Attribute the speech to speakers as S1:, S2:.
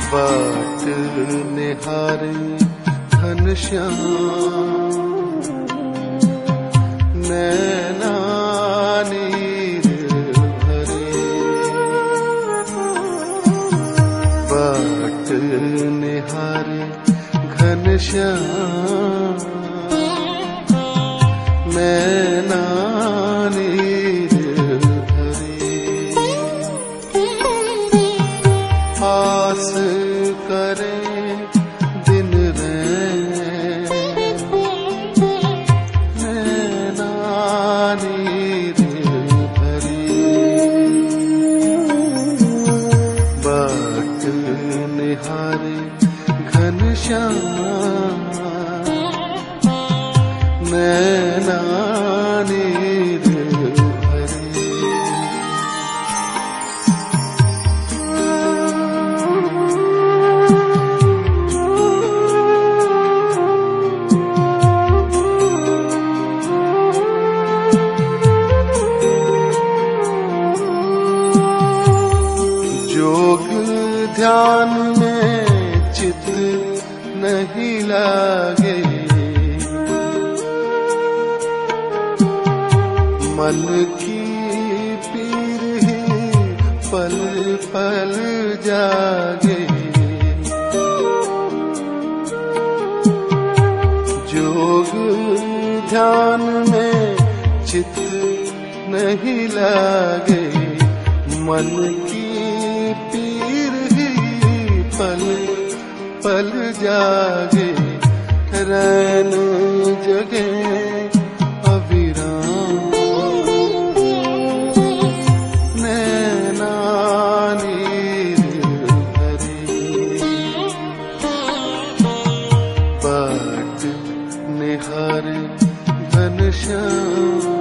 S1: बाट निहारे घनश्याम नैना नीर भरे। बाट निहारे घनश्याम नैना नीर भरे। आस करे दिन रैन नैना नीर भरे। बाट निहारे घनश्याम नैना नीर भरे। जोग ध्यान में चित नहीं लागे। मन की पीर ही पल पल जागे। जोग ध्यान में चित नहीं लागे। मन की पीर ही पल पल जागे। रैन जगे अविराम नैना नीर भरे। बाट निहारे घनश्याम